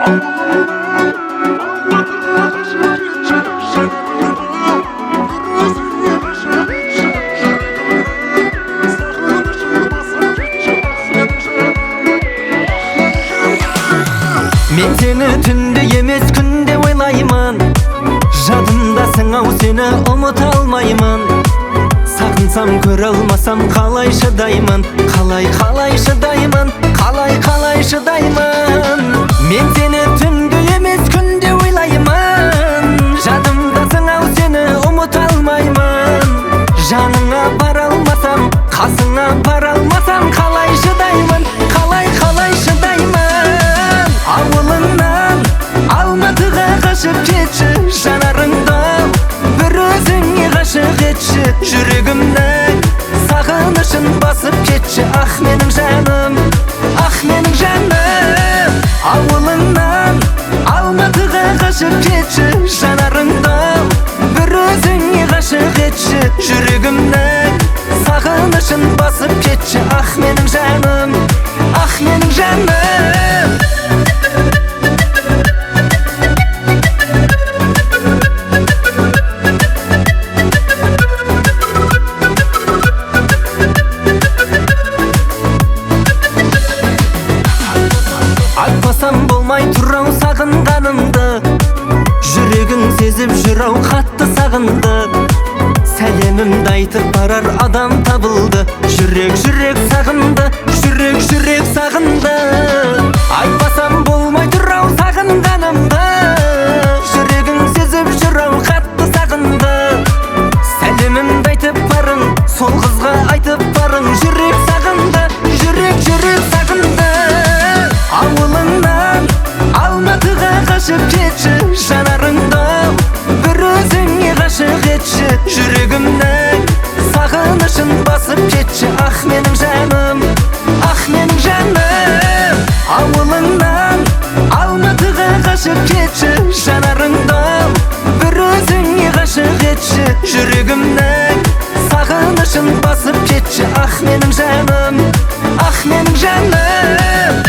Мен сені түнде емес күнде ойлаймын, жадымдасың ау, сені ұмыта алмаймын. Сағынсам көре алмасам қалай шыдаймын, қалай шыдаймын, қалай шыдаймын. Мен сені түнде емес күнде ойлаймын, жадымдасың ау, сені ұмыта алмаймын. Жаныңа бара алмасам, қасыңа бара алмасам қалай шыдаймын, қалай шыдаймын. Ауылыңнан Алматыға қашып кетші, жанарыңды бір өзіңе ғашық етші. Жүрегімнің сағынышын басып кетші, ах менің жаным, ах менің жаным. Ауылыңнан Алматыға қашып кетші, жанарыңды бір өзіңе ғашық етші. Жүрегімнің сағынышын басып кетші, ах менің жаным, ах менің жаным. Айтпасам болмай тұрау сағынғанымды, жүрегің сезіп жүр ау қатты сағынды. Сәлемімді айтып барар адам табылды, жүрек сағынды, жүрек сағынды. Айтпасам болмай тұрау сағынғанымды, жүрегің сезіп жүр ау қатты сағынды. Сәлемімді айтып барың, сол қызға айтып барың, жүрек сағынды, жүрек сағынды. Ауылыңнан Алматыға қашып кетші, жанарыңды бір өзіңе ғашық етші. Жүрегімнің сағынышын басып кетші, ах менің жаным, ах менің жаным. Ауылыңнан Алматыға қашып кетші, жанарыңды бір өзіңе ғашық етші. Жүрегімнің сағынышын басып кетші, ах менің жаным, ах менің жаным.